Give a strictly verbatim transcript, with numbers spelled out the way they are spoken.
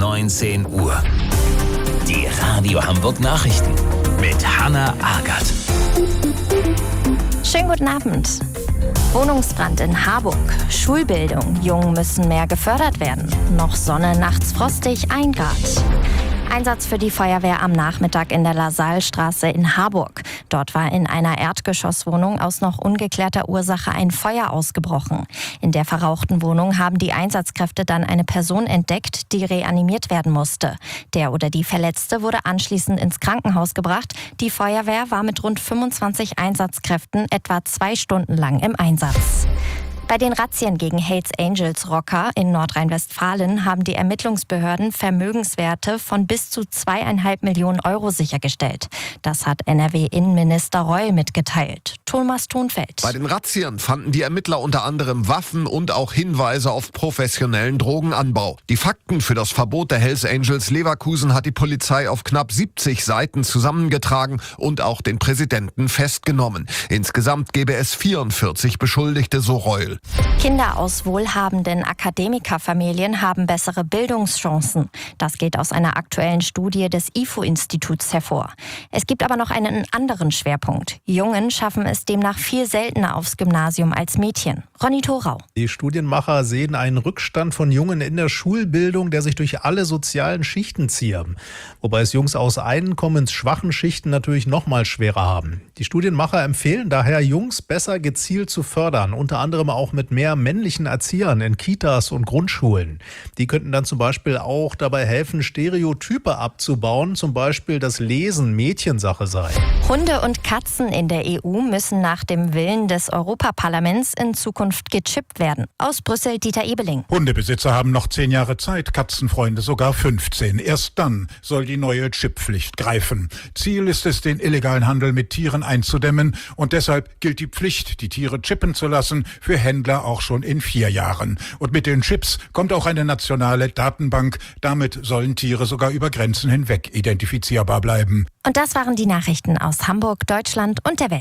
neunzehn Uhr. Die Radio Hamburg Nachrichten mit Hanna Agert. Schönen guten Abend. Wohnungsbrand in Harburg. Schulbildung. Jungen müssen mehr gefördert werden. Noch Sonne, nachts frostig, ein Grad. Einsatz für die Feuerwehr am Nachmittag in der Lassalstraße in Harburg. Dort war in einer Erdgeschosswohnung aus noch ungeklärter Ursache ein Feuer ausgebrochen. In der verrauchten Wohnung haben die Einsatzkräfte dann eine Person entdeckt, die reanimiert werden musste. Der oder die Verletzte wurde anschließend ins Krankenhaus gebracht. Die Feuerwehr war mit rund fünfundzwanzig Einsatzkräften etwa zwei Stunden lang im Einsatz. Bei den Razzien gegen Hells Angels Rocker in Nordrhein-Westfalen haben die Ermittlungsbehörden Vermögenswerte von bis zu zweieinhalb Millionen Euro sichergestellt. Das hat N R W-Innenminister Reul mitgeteilt. Thomas Thunfeld. Bei den Razzien fanden die Ermittler unter anderem Waffen und auch Hinweise auf professionellen Drogenanbau. Die Fakten für das Verbot der Hells Angels Leverkusen hat die Polizei auf knapp siebzig Seiten zusammengetragen und auch den Präsidenten festgenommen. Insgesamt gäbe es vierundvierzig Beschuldigte, so Reul. Kinder aus wohlhabenden Akademikerfamilien haben bessere Bildungschancen. Das geht aus einer aktuellen Studie des I F O-Instituts hervor. Es gibt aber noch einen anderen Schwerpunkt. Jungen schaffen es demnach viel seltener aufs Gymnasium als Mädchen. Ronny Thorau. Die Studienmacher sehen einen Rückstand von Jungen in der Schulbildung, der sich durch alle sozialen Schichten zieht. Wobei es Jungs aus einkommensschwachen Schichten natürlich noch mal schwerer haben. Die Studienmacher empfehlen daher, Jungs besser gezielt zu fördern, unter anderem auch mit mehr männlichen Erziehern in Kitas und Grundschulen. Die könnten dann zum Beispiel auch dabei helfen, Stereotype abzubauen, zum Beispiel, dass Lesen Mädchensache sei. Hunde und Katzen in der E U müssen nach dem Willen des Europaparlaments in Zukunft gechippt werden. Aus Brüssel Dieter Ebeling. Hundebesitzer haben noch zehn Jahre Zeit, Katzenfreunde sogar fünfzehn. Erst dann soll die neue Chipppflicht greifen. Ziel ist es, den illegalen Handel mit Tieren einzudämmen. Und deshalb gilt die Pflicht, die Tiere chippen zu lassen, für Händler auch schon in vier Jahren. Und mit den Chips kommt auch eine nationale Datenbank. Damit sollen Tiere sogar über Grenzen hinweg identifizierbar bleiben. Und das waren die Nachrichten aus Hamburg, Deutschland und der Welt.